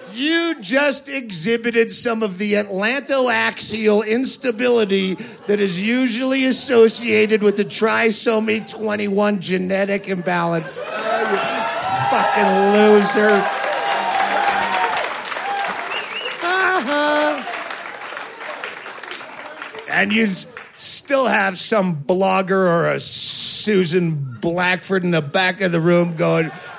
You just exhibited some of the atlantoaxial instability that is usually associated with the trisomy 21 genetic imbalance. You fucking loser. And you still have some blogger or a Susan Blackford in the back of the room going,